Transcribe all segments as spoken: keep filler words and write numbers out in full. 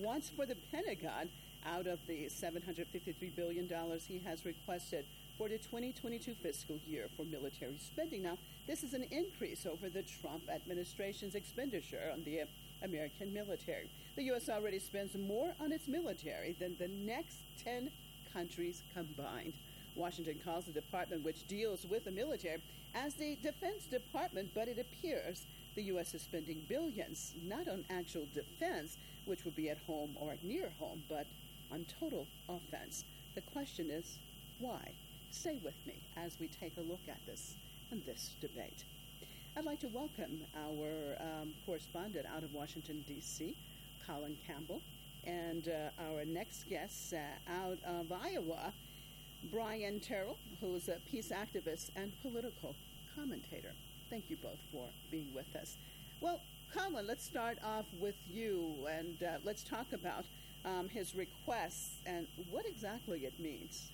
wants for the Pentagon out of the seven hundred fifty-three billion dollars he has requested for the twenty twenty-two fiscal year for military spending. Now, this is an increase over the Trump administration's expenditure on the American military. The U S already spends more on its military than the next ten countries combined. Washington calls the department which deals with the military as the Defense Department, but it appears the U S is spending billions, not on actual defense, which would be at home or near home, but on total offense. The question is, why? Stay with me as we take a look at this and this debate. I'd like to welcome our um, correspondent out of Washington, D C, Colin Campbell, and uh, our next guest uh, out of Iowa, Brian Terrell, who's a peace activist and political commentator. Thank you both for being with us. Well, Colin, let's start off with you, and uh, let's talk about um, his requests and what exactly it means.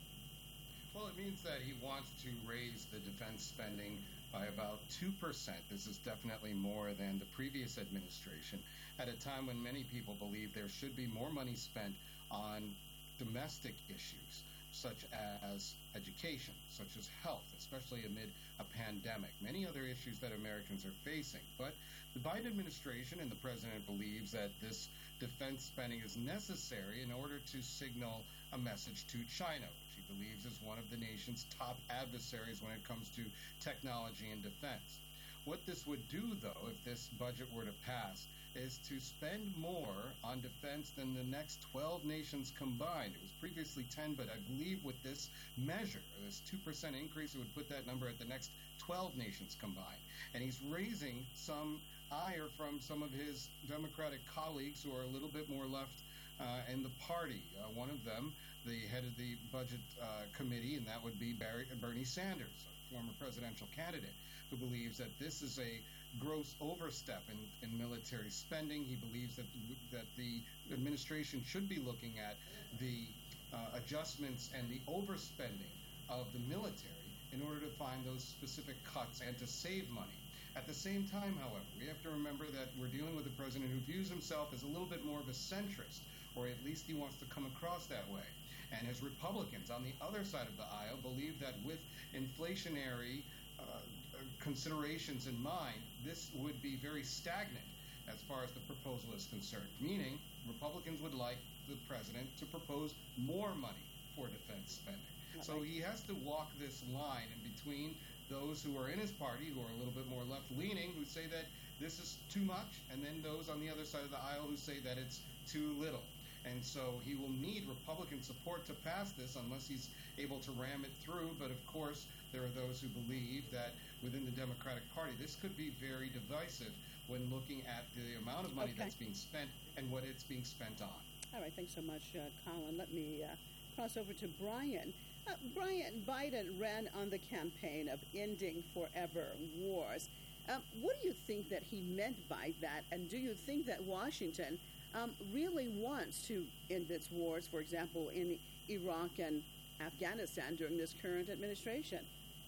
Well, it means that he wants to raise the defense spending by about two percent. This is definitely more than the previous administration, at a time when many people believe there should be more money spent on domestic issues, such as education, such as health, especially amid a pandemic, many other issues that Americans are facing. But the Biden administration and the president believes that this defense spending is necessary in order to signal a message to China, which he believes is one of the nation's top adversaries when it comes to technology and defense. What this would do, though, if this budget were to pass, is to spend more on defense than the next twelve nations combined. It was previously ten, but I believe with this measure, this two percent increase, it would put that number at the next twelve nations combined. And he's raising some ire from some of his Democratic colleagues who are a little bit more left uh, in the party. Uh, one of them, the head of the budget uh, committee, and that would be Barry, Bernie Sanders, a former presidential candidate, who believes that this is a gross overstep in, in military spending. He believes that that the administration should be looking at the uh, adjustments and the overspending of the military in order to find those specific cuts and to save money. At the same time, however, we have to remember that we're dealing with a president who views himself as a little bit more of a centrist, or at least he wants to come across that way. And his Republicans on the other side of the aisle believe that with inflationary uh, considerations in mind, this would be very stagnant as far as the proposal is concerned, meaning Republicans would like the president to propose more money for defense spending. So he has to walk this line in between those who are in his party, who are a little bit more left-leaning, who say that this is too much, and then those on the other side of the aisle who say that it's too little. And so he will need Republican support to pass this unless he's able to ram it through. But of course, there are those who believe that within the Democratic Party, this could be very divisive when looking at the amount of money okay. that's being spent and what it's being spent on. All right, thanks so much, uh, Colin. Let me uh, cross over to Brian. Uh, Brian, Biden ran on the campaign of ending forever wars. Um, what do you think that he meant by that? And do you think that Washington um, really wants to end its wars, for example, in Iraq and Afghanistan during this current administration?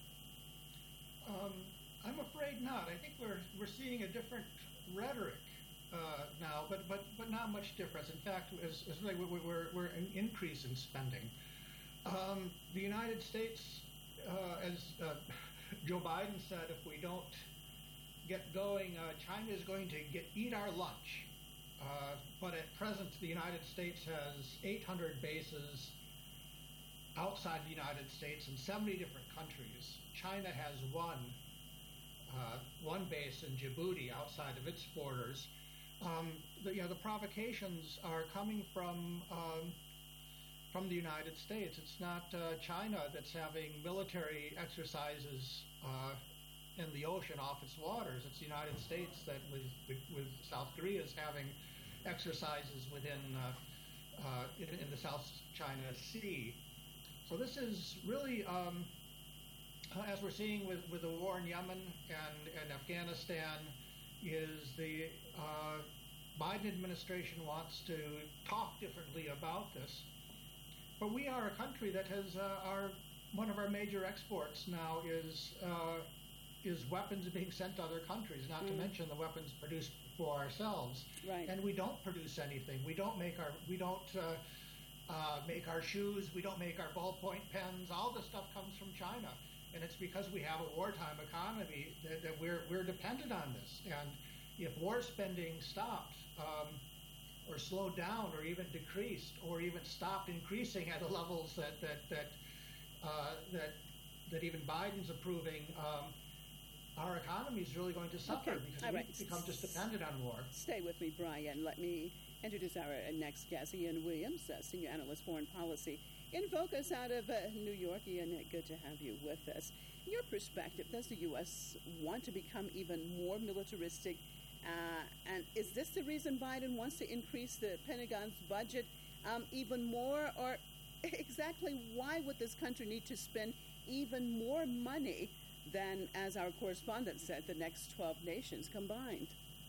Um, I'm afraid not. I think we're we're seeing a different rhetoric uh, now, but but but not much difference. In fact, it's, it's really we're we're an increase in spending. Um, the United States, uh, as uh, Joe Biden said, if we don't get going, uh, China is going to get eat our lunch. Uh, but at present, the United States has eight hundred bases outside the United States in seventy different countries. China has one, uh, one base in Djibouti outside of its borders. Um, the, you know, the provocations are coming from um, from the United States. It's not uh, China that's having military exercises uh, in the ocean off its waters. It's the United States that, with, with South Korea, is having exercises within uh, uh, in, in the South China Sea. So this is really, um, as we're seeing with, with the war in Yemen and, and Afghanistan, is the uh, Biden administration wants to talk differently about this. But we are a country that has uh, our one of our major exports now is uh, is weapons being sent to other countries, not mm. to mention the weapons produced for ourselves. Right. And we don't produce anything. We don't make our we don't uh, uh, make our shoes. We don't make our ballpoint pens. All this stuff comes from China, and it's because we have a wartime economy that, that we're we're dependent on this. And if war spending stopped, um, or slowed down, or even decreased, or even stopped increasing at the levels that that that uh, that that even Biden's approving. Um, Our economy is really going to suffer okay. because All we right. become just dependent on war. Stay with me, Brian. Let me introduce our uh, next guest, Ian Williams, uh, Senior Analyst, Foreign Policy in Focus out of uh, New York. Ian, good to have you with us. In your perspective, does the U S want to become even more militaristic? Uh, and is this the reason Biden wants to increase the Pentagon's budget um, even more? Or exactly why would this country need to spend even more money than, as our correspondent said, the next twelve nations combined?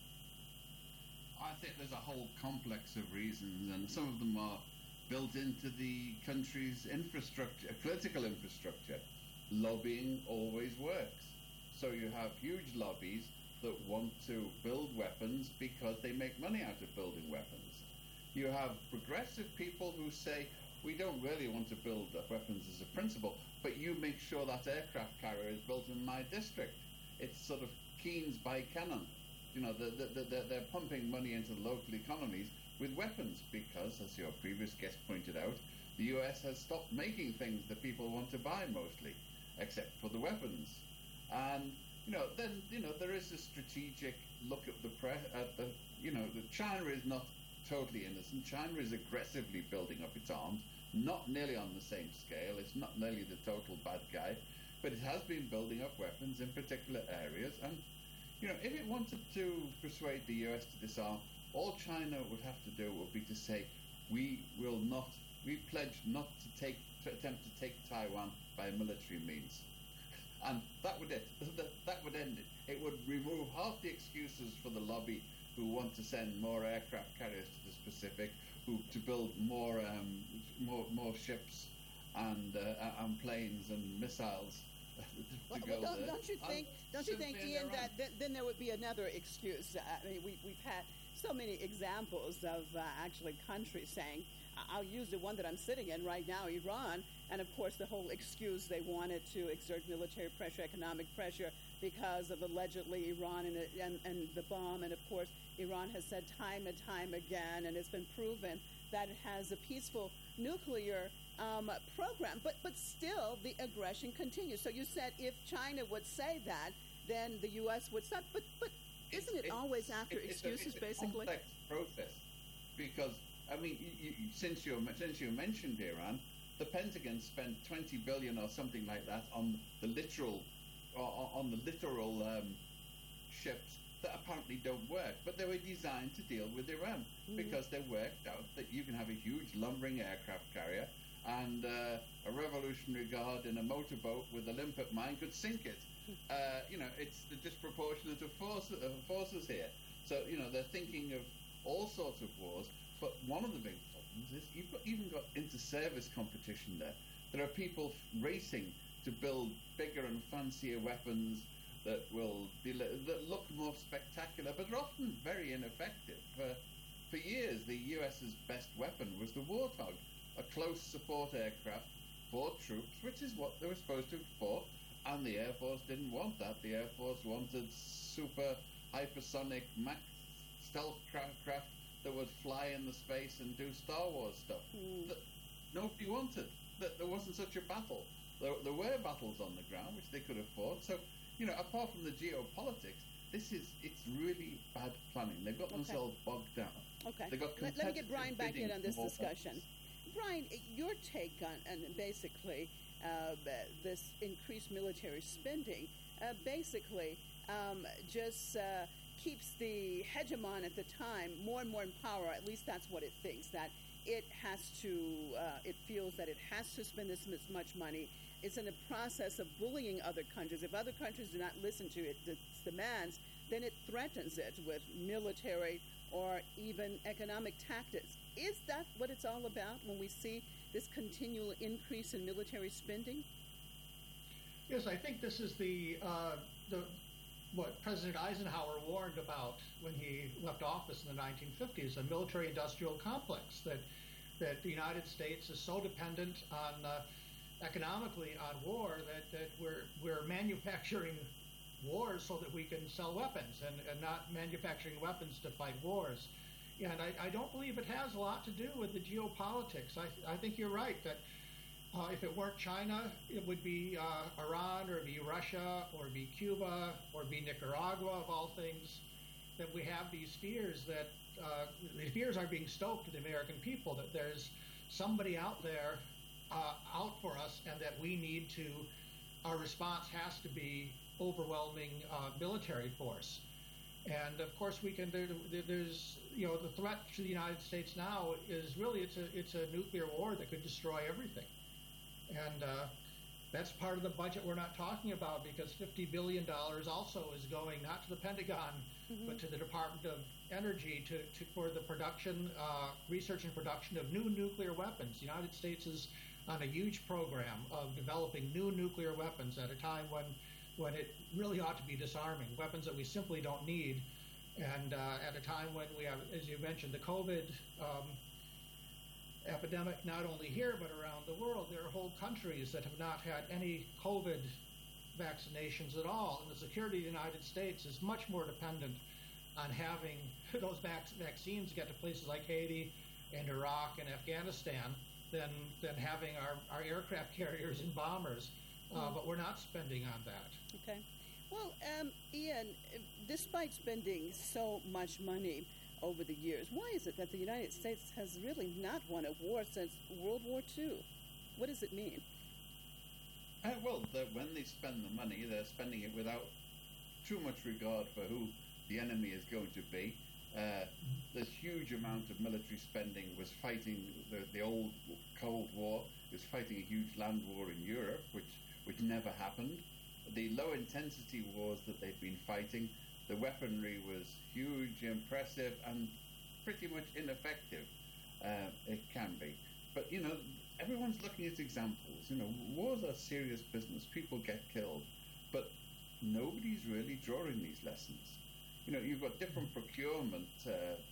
I think there's a whole complex of reasons, and some of them are built into the country's infrastructure, political infrastructure. Lobbying always works. So you have huge lobbies that want to build weapons because they make money out of building weapons. You have progressive people who say, we don't really want to build weapons as a principle, but you make sure that aircraft carrier is built in my district. It's sort of Keynes by Cannon. You know, the, the, the, they're pumping money into the local economies with weapons because, as your previous guest pointed out, the U S has stopped making things that people want to buy mostly, except for the weapons. And, you know, then, you know, there is a strategic look at the, pre- at the you know, the China is not totally innocent. China is aggressively building up its arms. Not nearly on the same scale. It's not nearly the total bad guy, but it has been building up weapons in particular areas. And, you know, if it wanted to persuade the U S to disarm, all China would have to do would be to say, we will not, we pledge not to take, to attempt to take Taiwan by military means. And that would it. That, that would end it. It would remove half the excuses for the lobby who want to send more aircraft carriers to the Pacific, who to build more um, more more ships and uh, and planes and missiles to well, go well, don't, there. Don't you think? And don't you think, Ian, that th- then there would be another excuse? Uh, I mean, we, we've had so many examples of uh, actually countries saying, I'll use the one that I'm sitting in right now, Iran, and of course the whole excuse they wanted to exert military pressure, economic pressure, because of allegedly Iran and, and, and the bomb. And of course, Iran has said time and time again, and it's been proven that it has a peaceful nuclear um, program. But but still, the aggression continues. So you said if China would say that, then the U S would stop. But but isn't it it's, always after it's excuses, a, it's basically? It's a complex process because, I mean, you, you, since, you, since you mentioned Iran, the Pentagon spent twenty billion dollars or something like that on the literal, or, on the literal um, ships that apparently don't work, but they were designed to deal with Iran mm. because they worked out that you can have a huge lumbering aircraft carrier and uh, a Revolutionary Guard in a motorboat with a limpet mine could sink it. Uh, you know, it's the disproportionate of force, uh, forces here. So, you know, they're thinking of all sorts of wars, but one of the big problems is you've got, even got inter-service competition there. There are people racing to build bigger and fancier weapons that will be, that look more spectacular, but are often very ineffective. For, for years, the U S's best weapon was the Warthog, a close support aircraft for troops, which is what they were supposed to have fought, and the Air Force didn't want that. The Air Force wanted super hypersonic Mach stealth craft that would fly in the space and do Star Wars stuff. Mm. That nobody wanted. That there wasn't such a battle. There, there were battles on the ground, which they could have fought. So, you know, apart from the geopolitics, this is, it's really bad planning. They've got okay. themselves bogged down. Okay. They've got let, let me get Brian back in on this discussion. Weapons. Brian, your take on, and basically uh, this increased military spending, uh, basically um, just uh, keeps the hegemon at the time more and more in power. At least that's what it thinks, that it has to, uh, it feels that it has to spend this much money. It's in a process of bullying other countries. If other countries do not listen to it, its demands, then it threatens it with military or even economic tactics. Is that what it's all about when we see this continual increase in military spending? Yes, I think this is the uh, the what President Eisenhower warned about when he left office in the nineteen fifties, a military-industrial complex that that the United States is so dependent on uh, economically on war that, that we're we're manufacturing wars so that we can sell weapons and, and not manufacturing weapons to fight wars. And I, I don't believe it has a lot to do with the geopolitics. I, I think you're right that uh, if it weren't China, it would be uh, Iran, or it'd be Russia, or it'd be Cuba, or it'd be Nicaragua, of all things, that we have these fears that uh, the fears are being stoked to the American people, that there's somebody out there uh, out for us, and that we need to, our response has to be overwhelming uh, military force. And of course, we can. There, there's, you know, the threat to the United States now is really it's a it's a nuclear war that could destroy everything, and uh, that's part of the budget we're not talking about, because fifty billion dollars also is going not to the Pentagon, mm-hmm. but to the Department of Energy to, to for the production, uh, research and production of new nuclear weapons. The United States is on a huge program of developing new nuclear weapons at a time when. when it really ought to be disarming, weapons that we simply don't need. And uh, at a time when we have, as you mentioned, the COVID um, epidemic, not only here but around the world, there are whole countries that have not had any COVID vaccinations at all. And the security of the United States is much more dependent on having those vac- vaccines get to places like Haiti and Iraq and Afghanistan than, than having our, our aircraft carriers and bombers. Uh, but we're not spending on that. Okay. Well, um, Ian, despite spending so much money over the years, why is it that the United States has really not won a war since World War Two? What does it mean? Uh, well, when they spend the money, they're spending it without too much regard for who the enemy is going to be. Uh, this huge amount of military spending was fighting the, the old Cold War. It was fighting a huge land war in Europe, which which never happened. The low-intensity wars that they've been fighting, the weaponry was huge, impressive, and pretty much ineffective. Uh, it can be. But, you know, everyone's looking at examples. You know, wars are serious business. People get killed. But nobody's really drawing these lessons. You know, you've got different procurement uh,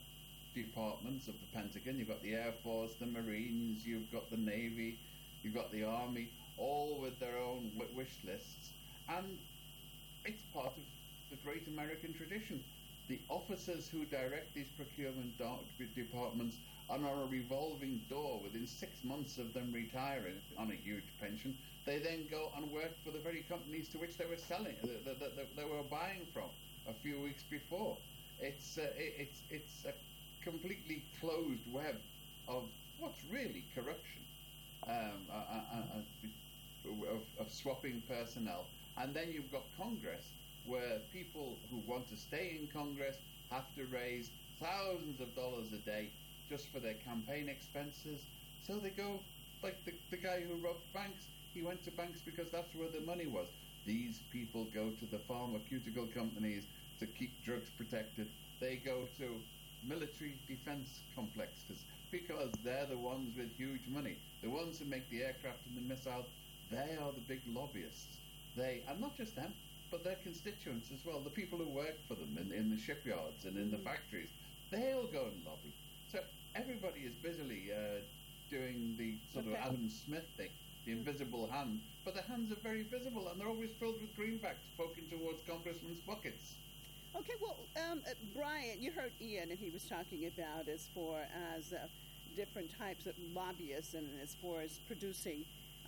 departments of the Pentagon. You've got the Air Force, the Marines, you've got the Navy, you've got the Army, all with their own wish lists. And it's part of the great American tradition. The officers who direct these procurement departments are on a revolving door. Within six months of them retiring on a huge pension, they then go and work for the very companies to which they were selling, that, that, that they were buying from a few weeks before. It's uh, it, it's it's a completely closed web of what's really corruption, um, uh, uh, uh, of, of swapping personnel. And then you've got Congress, where people who want to stay in Congress have to raise thousands of dollars a day just for their campaign expenses. So they go, like the, the guy who robbed banks, he went to banks because that's where the money was. These people go to the pharmaceutical companies to keep drugs protected. They go to military defense complexes because they're the ones with huge money. The ones who make the aircraft and the missiles, they are the big lobbyists. They, and not just them, but their constituents as well, the people who work for them in, in the shipyards and in the factories, they all go and lobby. So everybody is busily uh, doing the sort okay. of Adam Smith thing, the invisible hand, but the hands are very visible and they're always filled with greenbacks poking towards congressmen's buckets. Okay, well, um, uh, Brian, you heard Ian, and he was talking about as far as uh, different types of lobbyists and as far as producing uh,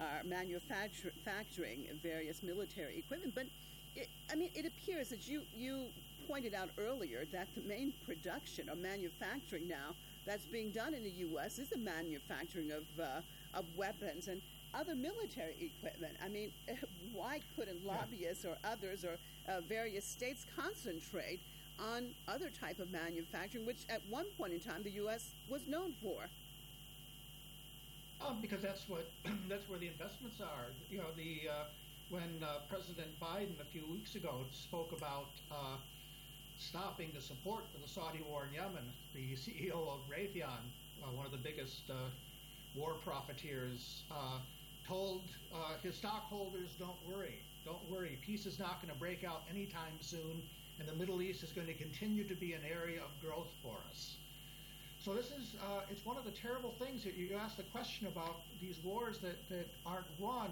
manufacturing various military equipment. But, it, I mean, it appears that you, you pointed out earlier that the main production or manufacturing now that's being done in the U S is the manufacturing of, uh, of weapons and other military equipment. I mean, why couldn't lobbyists or others or uh, various states concentrate on other type of manufacturing, which at one point in time the U S was known for? Um, because that's what that's where the investments are. You know, the uh, when uh, President Biden a few weeks ago spoke about uh, stopping the support for the Saudi war in Yemen, the C E O of Raytheon, uh, one of the biggest uh, war profiteers, uh, told uh, his stockholders, "Don't worry, Don't worry, peace is not going to break out anytime soon, and the Middle East is going to continue to be an area of growth for us. So this is, uh, it's one of the terrible things that you asked the question about these wars that, that aren't won,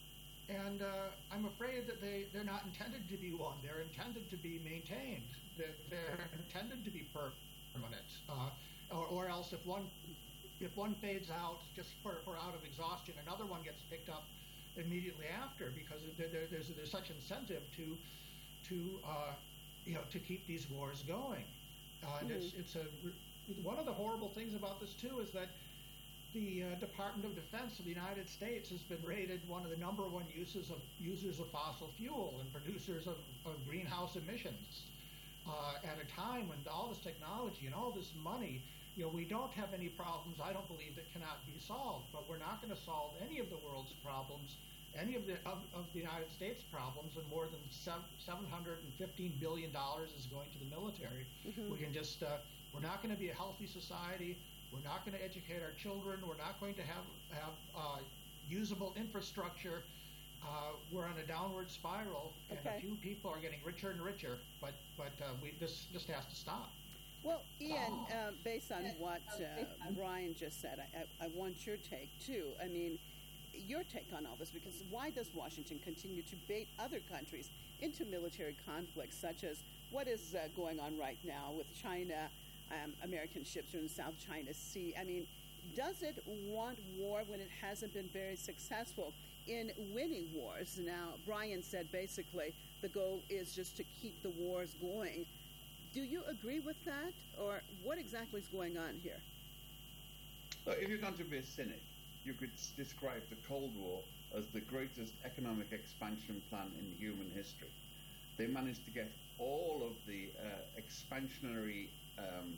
and uh, I'm afraid that they, they're not intended to be won. They're intended to be maintained. They're, they're intended to be permanent. Uh, or, or else if one if one fades out just for, for out of exhaustion, another one gets picked up immediately after, because there, there, there's, there's such incentive to, to uh, you know, to keep these wars going. Uh, and mm-hmm. it's, it's a, one of the horrible things about this, too, is that the uh, Department of Defense of the United States has been rated one of the number one uses of users of fossil fuel and producers of, of greenhouse emissions. Uh, at a time when all this technology and all this money, you know, we don't have any problems, I don't believe, that cannot be solved. But we're not going to solve any of the world's problems, any of the of, of the United States problems, and more than seven hundred fifteen billion dollars is going to the military. Mm-hmm. We can just, uh, we're not going to be a healthy society. We're not going to educate our children. We're not going to have, have uh, usable infrastructure. Uh, we're on a downward spiral, and okay. a few people are getting richer and richer, but but uh, we, this just has to stop. Well, Ian, uh, based on what uh, Brian just said, I, I, I want your take, too. I mean, your take on all this, because why does Washington continue to bait other countries into military conflicts, such as what is uh, going on right now with China? Um, American ships are in the South China Sea. I mean, does it want war when it hasn't been very successful in winning wars? Now, Brian said basically the goal is just to keep the wars going. Do you agree with that, or what exactly is going on here? Well, if you're going to be a cynic, you could describe the Cold War as the greatest economic expansion plan in human history. They managed to get all of the uh, expansionary um,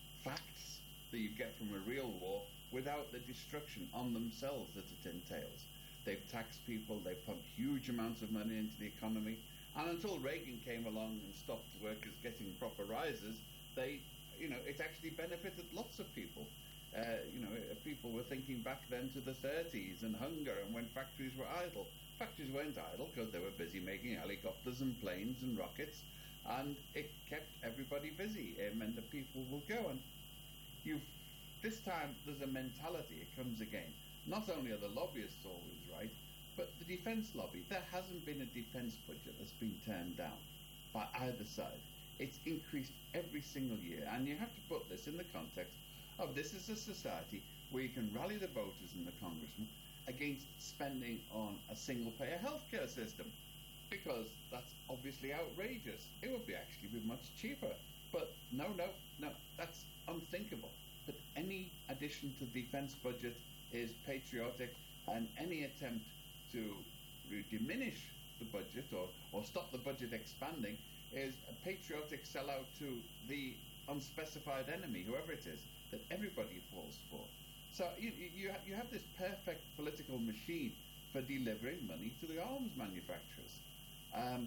facts that you get from a real war without the destruction on themselves that it entails. They've taxed people, they've pumped huge amounts of money into the economy, and until Reagan came along and stopped workers getting proper rises, they, you know, it actually benefited lots of people. Uh, you know, people were thinking back then to the thirties and hunger and when factories were idle. Factories weren't idle because they were busy making helicopters and planes and rockets, and it kept everybody busy. It meant that people will go. And you, this time there's a mentality, it comes again. Not only are the lobbyists always right, but the defense lobby, there hasn't been a defense budget that's been turned down by either side. It's increased every single year, and you have to put this in the context of this is a society where you can rally the voters and the congressmen against spending on a single-payer healthcare system, because that's obviously outrageous. It would be actually be much cheaper. But no, no, no, that's unthinkable. That any addition to the defense budget is patriotic, and any attempt to re- diminish the budget or, or stop the budget expanding is a patriotic sellout to the unspecified enemy, whoever it is, that everybody falls for. So you, you, you have this perfect political machine for delivering money to the arms manufacturers. Um,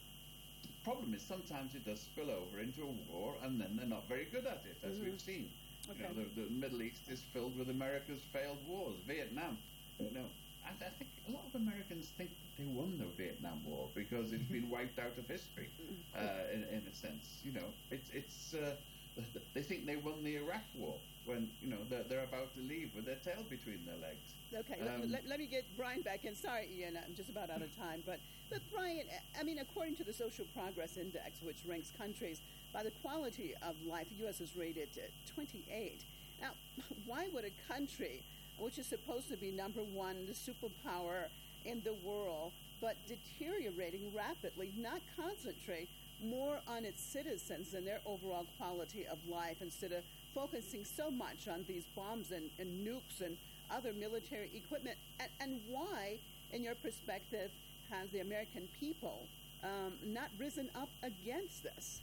the problem is sometimes it does spill over into a war, and then they're not very good at it, as mm-hmm. we've seen. Okay. You know, the, the Middle East is filled with America's failed wars. Vietnam, you know, and I think a lot of Americans think that they won the Vietnam War because it's been wiped out of history, uh, in, in a sense. You know, it's it's uh, they think they won the Iraq War when, you know, they're, they're about to leave with their tail between their legs. Okay, um, let, let, let me get Brian back in. Sorry, Ian, I'm just about out of time. But, but Brian, I mean, according to the Social Progress Index, which ranks countries by the quality of life, the U S is rated uh, twenty-eight. Now, why would a country, which is supposed to be number one, the superpower in the world, but deteriorating rapidly, not concentrate more on its citizens and their overall quality of life instead of focusing so much on these bombs and, and nukes and other military equipment? And, and why, in your perspective, have the American people um, not risen up against this?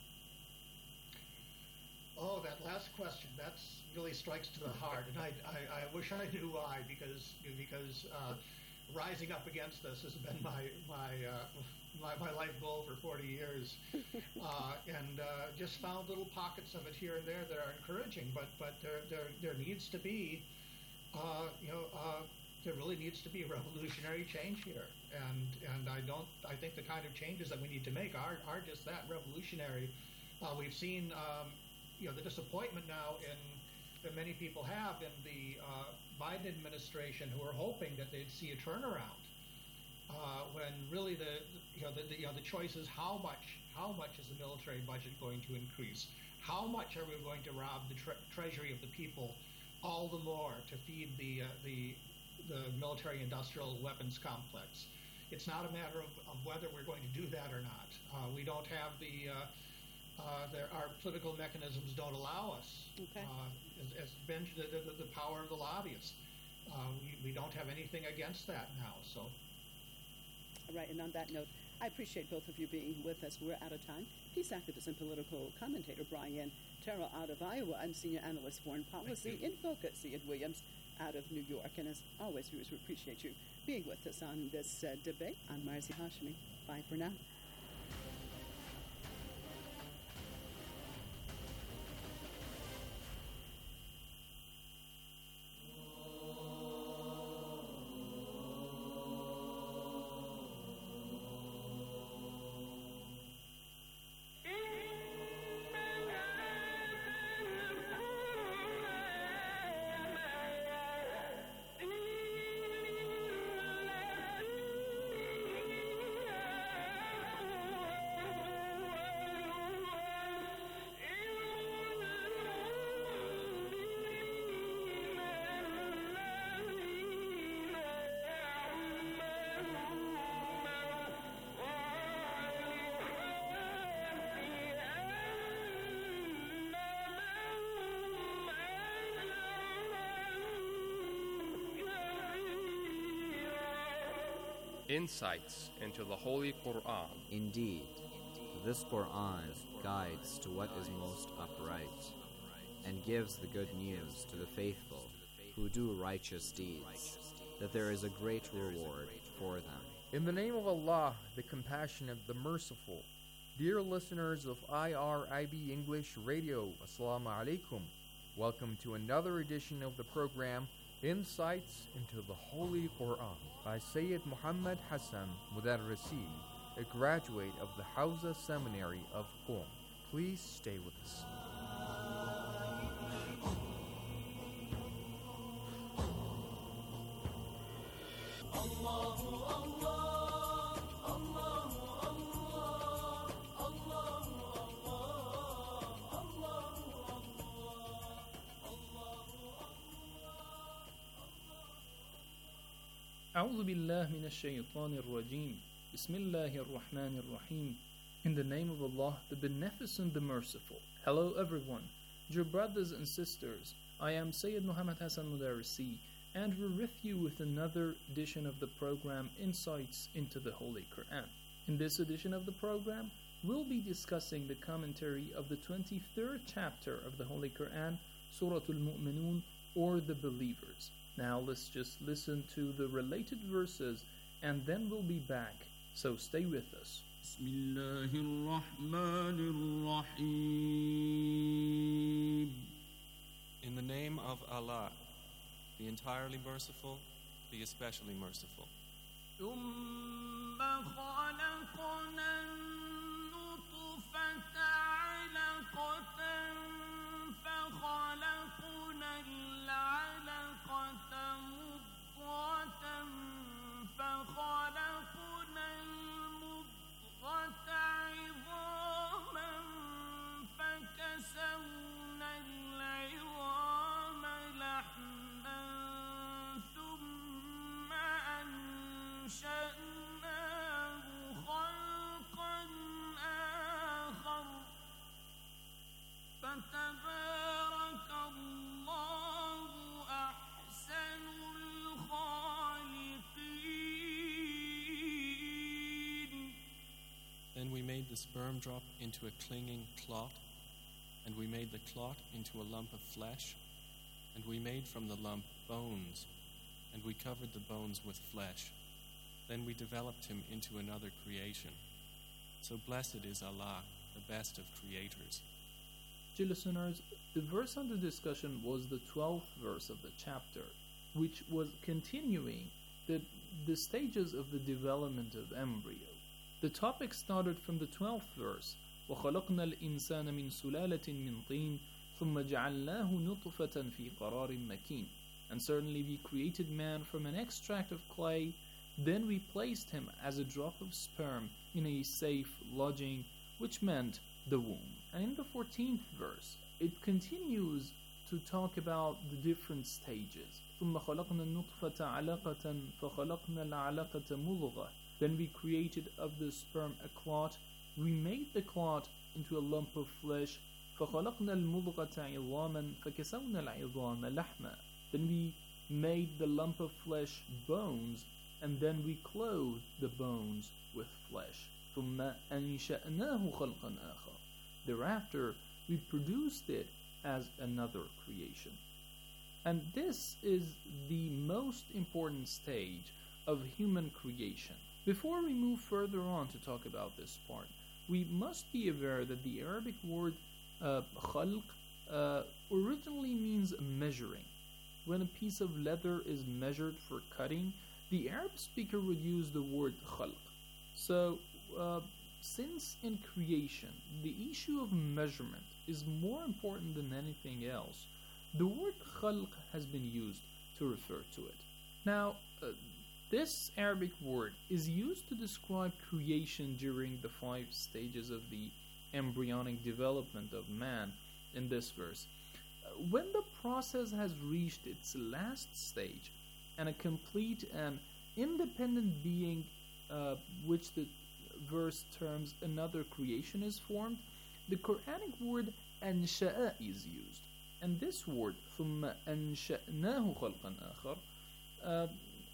Oh, that last question, that's really strikes to the heart, and I, I, I wish I knew why, because because uh, rising up against this has been my my uh, my, my life goal for forty years, uh, and uh, just found little pockets of it here and there that are encouraging, but but there there there needs to be, uh, you know, uh, there really needs to be a revolutionary change here, and and I don't I think the kind of changes that we need to make are are just that, revolutionary. Uh, we've seen um, you know the disappointment now in that many people have in the uh, Biden administration, who are hoping that they'd see a turnaround, uh, when really the you know the, the you know the choice is how much how much is the military budget going to increase? How much are we going to rob the tre- treasury of the people all the more to feed the uh, the the military-industrial weapons complex? It's not a matter of, of whether we're going to do that or not. Uh, we don't have the, uh, uh, there, our political mechanisms don't allow us, okay. uh, as, as Ben, the, the, the power of the lobbyist. Uh, we, we don't have anything against that now. So, right, and on that note, I appreciate both of you being with us. We're out of time. Peace activist and political commentator Brian Terrell out of Iowa, and senior analyst foreign policy in Focus, Ian Williams out of New York. And as always, viewers, we appreciate you being with us on this uh, debate. I'm Marzi Hashmi. Bye for now. Insights into the Holy Quran. Indeed, this Quran guides to what is most upright, and gives the good news to the faithful who do righteous deeds, that there is a great reward for them. In the name of Allah, the Compassionate, the Merciful. Dear listeners of I R I B English Radio, Assalamu alaikum. Welcome to another edition of the program, Insights into the Holy Quran, by Sayyid Muhammad Hassan Mudarrisi, a graduate of the Hawza Seminary of Qom. Please stay with us. أعوذ بالله من الشيطان الرجيم بسم الله الرحمن الرحيم. In the name of Allah, the Beneficent, the Merciful. Hello everyone, dear brothers and sisters. I am Sayyid Muhammad Hassan Mudarrisi, and we're with you with another edition of the program Insights into the Holy Quran. In this edition of the program, we'll be discussing the commentary of the twenty-third chapter of the Holy Quran, Surah Al-Mu'minun, or the Believers. Now let's just listen to the related verses, and then we'll be back. So stay with us. In the name of Allah, the entirely merciful, the especially merciful. Then we made the sperm drop into a clinging clot, and we made the clot into a lump of flesh, and we made from the lump bones, and we covered the bones with flesh. Then we developed him into another creation. So blessed is Allah, the best of creators. Dear listeners, the verse under discussion was the twelfth verse of the chapter. which was continuing the, the stages of the development of embryo. The topic started from the twelfth verse, وَخَلَقْنَا الْإِنسَانَ مِنْ سُلَالَةٍ مِنْ طِينٍ ثُمَّ جَعَلْنَاهُ نُطْفَةً فِي قَرَارٍ مَكِينٍ. And certainly we created man from an extract of clay, then we placed him as a drop of sperm in a safe lodging, which meant the womb. And in the fourteenth verse, it continues to talk about the different stages. ثُمَّ خَلَقْنَا النُّطْفَةَ عَلَقَةً فَخَلَقْنَا الْعَلَقَةَ مُضْغَةً. Then we created of the sperm a clot. We made the clot into a lump of flesh. فَخَلَقْنَا الْمُضْغَةَ عِظَامًا فَكَسَوْنَا الْعِظَامَ لَحْمًا. Then we made the lump of flesh bones, and then we clothed the bones with flesh. ثُمَّ أَنشَأْنَاهُ خَلْقًا آخَرَ. Thereafter, we produced it as another creation. And this is the most important stage of human creation. Before we move further on to talk about this part, we must be aware that the Arabic word uh, khalq uh, originally means measuring. When a piece of leather is measured for cutting, the Arab speaker would use the word khalq. So, uh, since in creation the issue of measurement is more important than anything else, the word khalq has been used to refer to it. Now, uh, this Arabic word is used to describe creation during the five stages of the embryonic development of man in this verse. When the process has reached its last stage and a complete and independent being, uh, which the verse terms another creation, is formed, the Quranic word ansha'a is used. And this word, ثُمَّ أَنشَأْنَاهُ خَلْقًا آخَرَ, uh,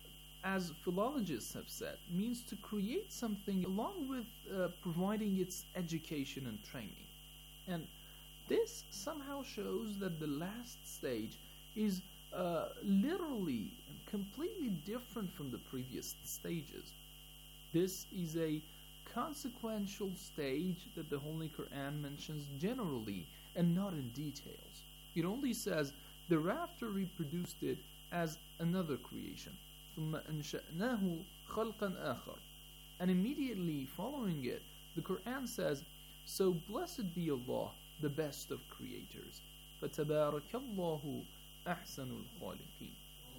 as philologists have said, means to create something along with uh, providing its education and training. And this somehow shows that the last stage is uh, literally and completely different from the previous stages. This is a consequential stage that the Holy Quran mentions generally and not in details. It only says, thereafter we produced it as another creation. ثُمَّ أَنشَأْنَاهُ خَلْقًا آخَرَ. And immediately following it, the Quran says, so blessed be Allah, the best of creators. فَتَبَارَكَ اللَّهُ أَحْسَنُ الْخَالِقِينَ.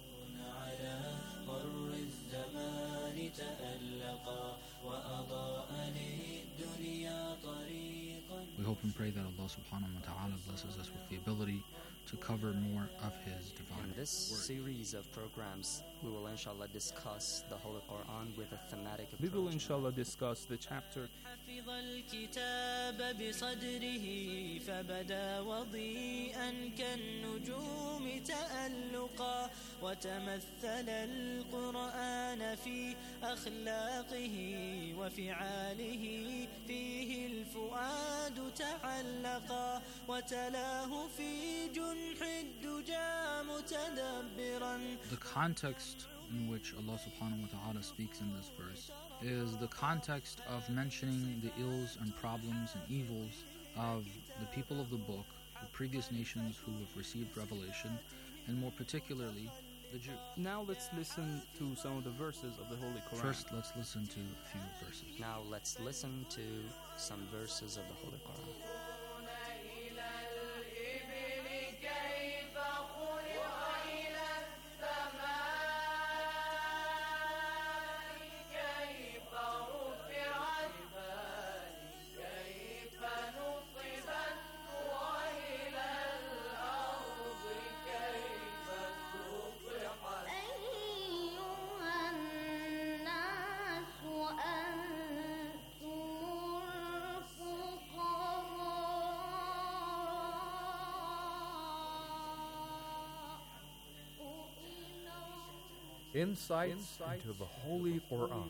We hope and pray that Allah subhanahu wa ta'ala blesses us with the ability to cover more of His divine In this word. series of programs, we will inshallah discuss the Holy Quran with a thematic approach. We will inshallah discuss the chapter حفظ الكتاب بصدره فبدا وضيئا كالنجوم تألقا وتمثل القرآن في أخلاقه وفعاله فيه الفؤاد تعلقا وتلاه في جنح الدجى متدبرا. The context in which Allah subhanahu wa ta'ala speaks in this verse is the context of mentioning the ills and problems and evils of the people of the book, the previous nations who have received revelation, and more particularly the Jew. Now let's listen to some of the verses of the Holy Quran. First, let's listen to a few verses. Now let's listen to some verses of the Holy Quran. Insights into the Holy Quran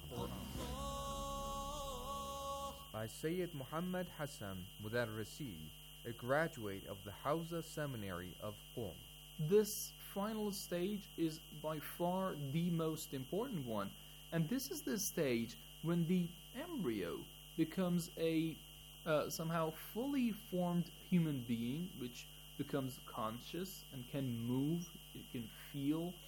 by Sayyid Muhammad Hassan Mudarrisi, a graduate of the Hawza Seminary of Qom. This final stage is by far the most important one, and this is the stage when the embryo becomes a uh, somehow fully formed human being, which becomes conscious and can move, it can feel,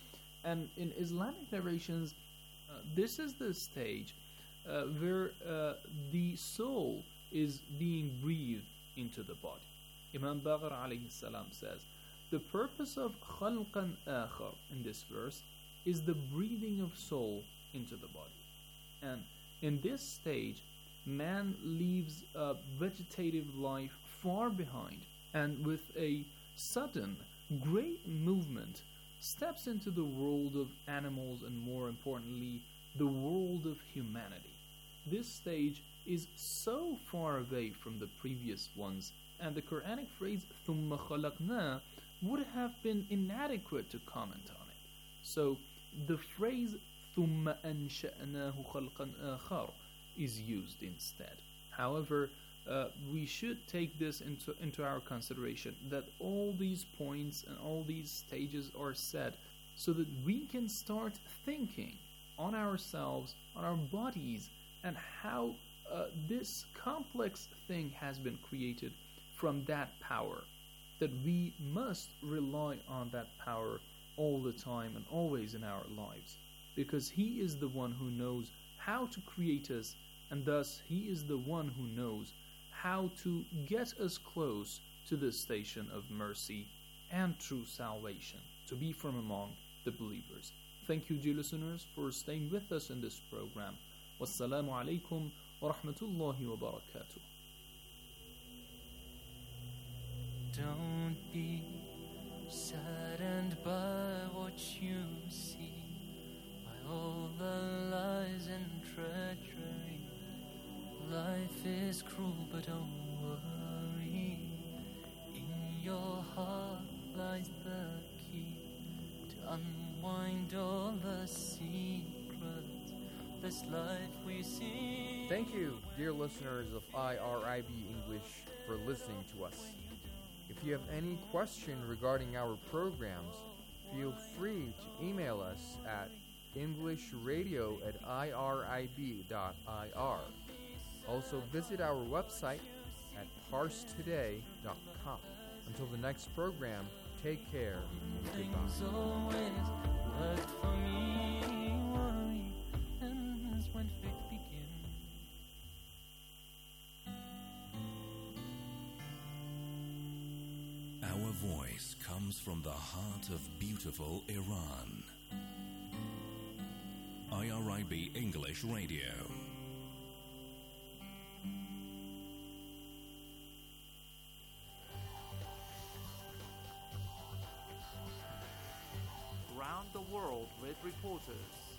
And in Islamic narrations, uh, this is the stage uh, where uh, the soul is being breathed into the body. Imam Baqir alayhi salam says, the purpose of khalqan akhar in this verse is the breathing of soul into the body. And in this stage, man leaves a vegetative life far behind, and with a sudden, great movement, steps into the world of animals and, more importantly, the world of humanity. This stage is so far away from the previous ones, and the Quranic phrase ثُمَّ خَلَقْنَا would have been inadequate to comment on it. So the phrase ثُمَّ أَنشَأْنَاهُ خَلْقًا آخَرَ is used instead. However, uh, we should take this into, into our consideration, that all these points and all these stages are said so that we can start thinking on ourselves, on our bodies, and how uh, this complex thing has been created from that power, that we must rely on that power all the time and always in our lives, because He is the one who knows how to create us, and thus He is the one who knows how to get us close to this station of mercy and true salvation, to be from among the believers. Thank you, dear listeners, for staying with us in this program. Wassalamu alaikum wa rahmatullahi wa barakatuh. Don't be saddened by what you see, by all the lies and treachery. Life is cruel, but don't worry. In your heart lies the key to unwind all the secrets. This life we see. Thank you, dear listeners of I R I B English, for listening to us. If you have any question regarding our programs, feel free to email us at englishradio at irib dot I R. Also visit our website at parse today dot com. Until the next program, take care and Things goodbye. always worked for me. Worry ends when faith begins. Our voice comes from the heart of beautiful Iran. I R I B English Radio. Round the world with reporters.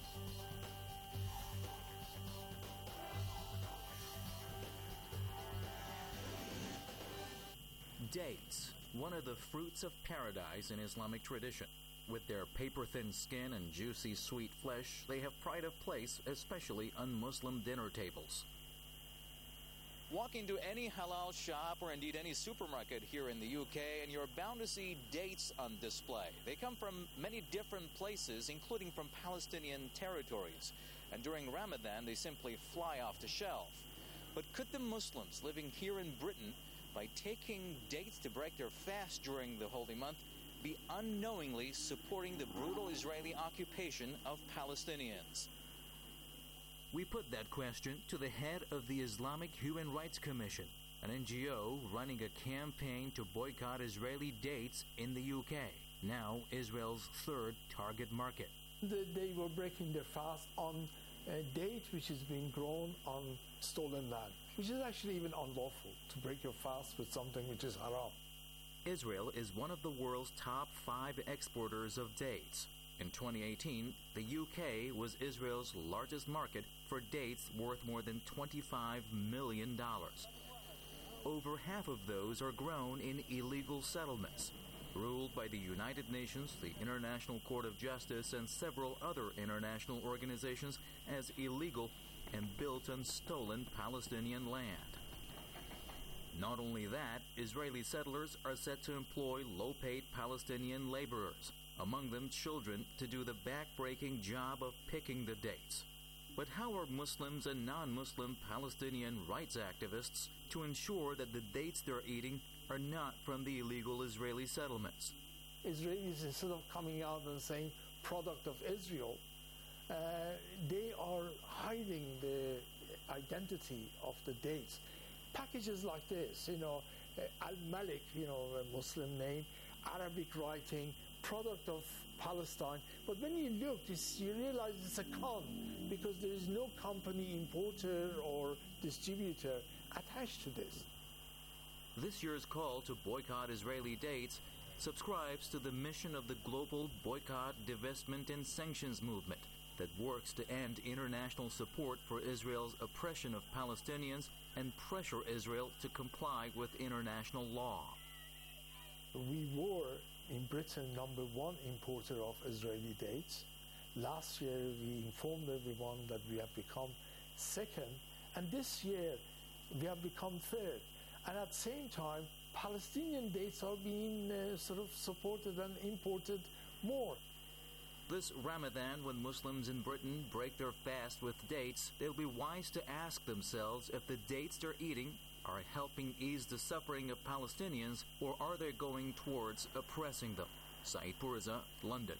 Dates, one of the fruits of paradise in Islamic tradition. With their paper-thin skin and juicy sweet flesh, they have pride of place, especially on Muslim dinner tables. Walk into any halal shop or indeed any supermarket here in the U K and you're bound to see dates on display. They come from many different places, including from Palestinian territories. And during Ramadan, they simply fly off the shelf. But could the Muslims living here in Britain, by taking dates to break their fast during the holy month, be unknowingly supporting the brutal Israeli occupation of Palestinians? We put that question to the head of the Islamic Human Rights Commission, an N G O running a campaign to boycott Israeli dates in the U K, now Israel's third target market. They were breaking their fast on a date which is being grown on stolen land, which is actually even unlawful to break your fast with something which is haram. Israel is one of the world's top five exporters of dates. In twenty eighteen, the U K was Israel's largest market for dates worth more than twenty-five million dollars. Over half of those are grown in illegal settlements, ruled by the United Nations, the International Court of Justice, and several other international organizations as illegal and built on stolen Palestinian land. Not only that, Israeli settlers are set to employ low-paid Palestinian laborers, among them children, to do the back-breaking job of picking the dates. But how are Muslims and non-Muslim Palestinian rights activists to ensure that the dates they're eating are not from the illegal Israeli settlements? Israelis, instead of coming out and saying, product of Israel, uh, they are hiding the identity of the dates. Packages like this, you know, uh, Al-Malik, you know, a Muslim name, Arabic writing, product of Palestine. But when you look, you, you realize it's a con, because there is no company, importer or distributor attached to this. This year's call to boycott Israeli dates subscribes to the mission of the global boycott, divestment, and sanctions movement that works to end international support for Israel's oppression of Palestinians and pressure Israel to comply with international law. We were, in Britain, number one importer of Israeli dates. Last year, we informed everyone that we have become second, and this year, we have become third. And at the same time, Palestinian dates are being uh, sort of supported and imported more. This Ramadan, when Muslims in Britain break their fast with dates, they'll be wise to ask themselves if the dates they're eating are helping ease the suffering of Palestinians, or are they going towards oppressing them? Saeed Purza, London.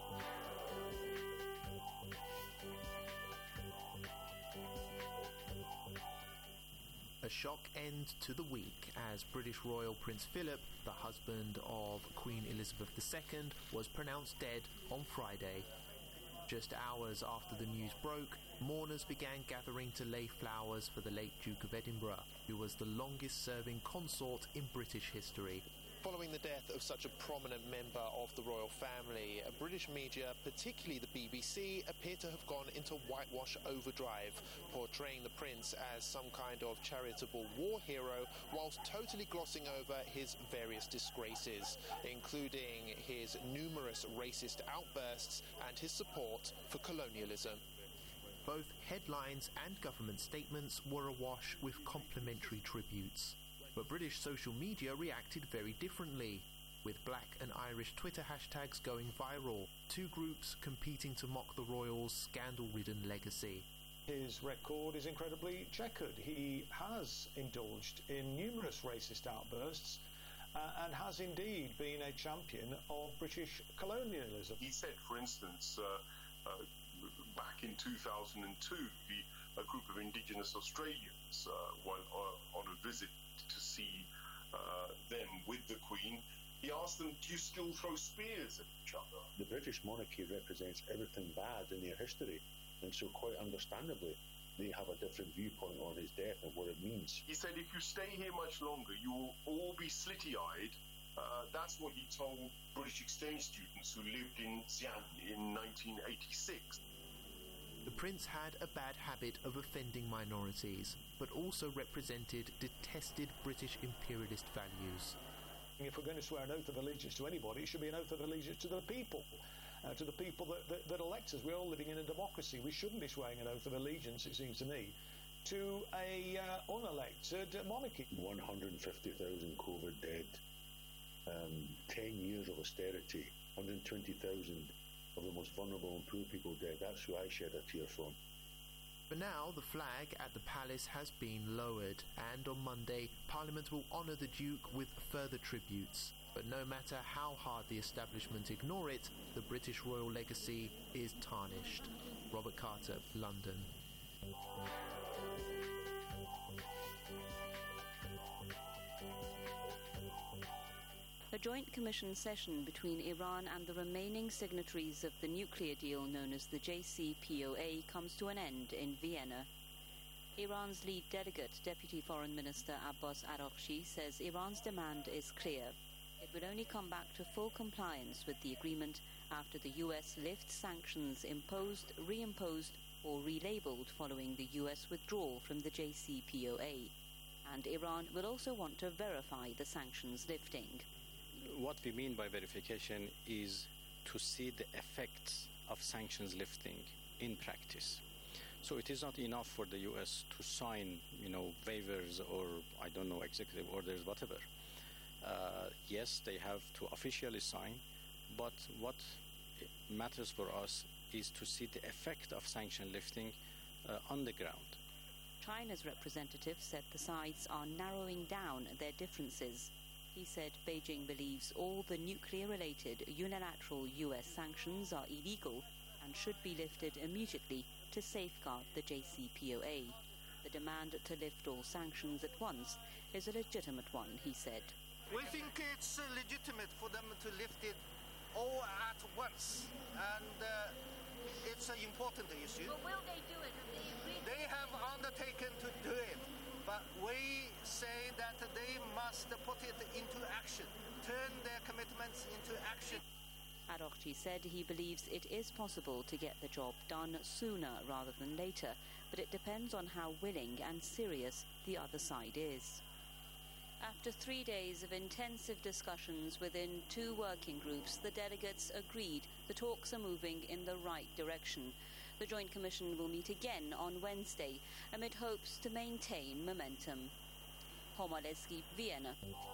A shock end to the week as British Royal Prince Philip, the husband of Queen Elizabeth the Second, was pronounced dead on Friday. Just hours after the news broke, mourners began gathering to lay flowers for the late Duke of Edinburgh, who was the longest-serving consort in British history. Following the death of such a prominent member of the royal family, British media, particularly the B B C, appear to have gone into whitewash overdrive, portraying the prince as some kind of charitable war hero, whilst totally glossing over his various disgraces, including his numerous racist outbursts and his support for colonialism. Both headlines and government statements were awash with complimentary tributes. But British social media reacted very differently, with black and Irish Twitter hashtags going viral, two groups competing to mock the royals' scandal-ridden legacy. His record is incredibly checkered. He has indulged in numerous racist outbursts uh, and has indeed been a champion of British colonialism. He said, for instance, uh, uh, back in two thousand two, the, a group of indigenous Australians uh, were uh, on a visit to see uh, them with the Queen. He asked them, do you still throw spears at each other? The British monarchy represents everything bad in their history, and so quite understandably they have a different viewpoint on his death and what it means. He said, if you stay here much longer, you will all be slitty-eyed. Uh, that's what he told British exchange students who lived in Xi'an in nineteen eighty-six. The prince had a bad habit of offending minorities, but also represented detested British imperialist values. If we're going to swear an oath of allegiance to anybody, it should be an oath of allegiance to the people, uh, to the people that, that, that elect us. We're all living in a democracy. We shouldn't be swearing an oath of allegiance, it seems to me, to a uh, unelected monarchy. one hundred fifty thousand COVID dead, um, ten years of austerity, one hundred twenty thousand of the most vulnerable and poor people dead. That's who I shed a tear from. For now, the flag at the palace has been lowered, and on Monday, Parliament will honour the Duke with further tributes. But no matter how hard the establishment ignore it, the British royal legacy is tarnished. Robert Carter, London. A joint commission session between Iran and the remaining signatories of the nuclear deal known as the J C P O A comes to an end in Vienna. Iran's lead delegate, Deputy Foreign Minister Abbas Araghchi, says Iran's demand is clear. It would only come back to full compliance with the agreement after the U S lifts sanctions imposed, reimposed, or relabeled following the U S withdrawal from the J C P O A. And Iran will also want to verify the sanctions lifting. What we mean by verification is to see the effects of sanctions lifting in practice. So it is not enough for the U S to sign, you know, waivers or, I don't know, executive orders, whatever. Uh, yes, they have to officially sign, but what matters for us is to see the effect of sanction lifting uh, on the ground. China's representative said the sides are narrowing down their differences. He said Beijing believes all the nuclear-related unilateral U S sanctions are illegal and should be lifted immediately to safeguard the J C P O A. The demand to lift all sanctions at once is a legitimate one, he said. We think it's legitimate for them to lift it all at once, and uh, it's an important issue. But will they do it? Have they agreed? They have undertaken to do it, but we say that they must put it into action, turn their commitments into action. Araghchi said he believes it is possible to get the job done sooner rather than later, but it depends on how willing and serious the other side is. After three days of intensive discussions within two working groups, the delegates agreed the talks are moving in the right direction. The Joint Commission will meet again on Wednesday amid hopes to maintain momentum. Homaleski, Vienna.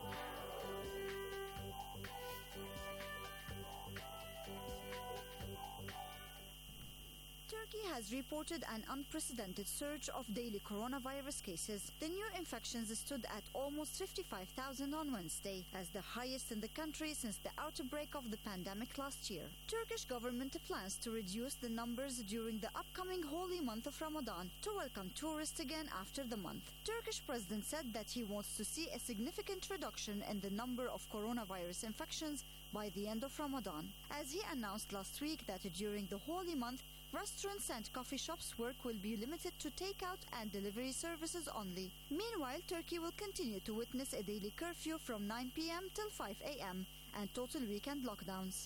Turkey has reported an unprecedented surge of daily coronavirus cases. The new infections stood at almost fifty-five thousand on Wednesday, as the highest in the country since the outbreak of the pandemic last year. Turkish government plans to reduce the numbers during the upcoming holy month of Ramadan to welcome tourists again after the month. Turkish president said that he wants to see a significant reduction in the number of coronavirus infections by the end of Ramadan, as he announced last week that during the holy month, restaurants and coffee shops' work will be limited to takeout and delivery services only. Meanwhile, Turkey will continue to witness a daily curfew from nine p.m. till five a.m. and total weekend lockdowns.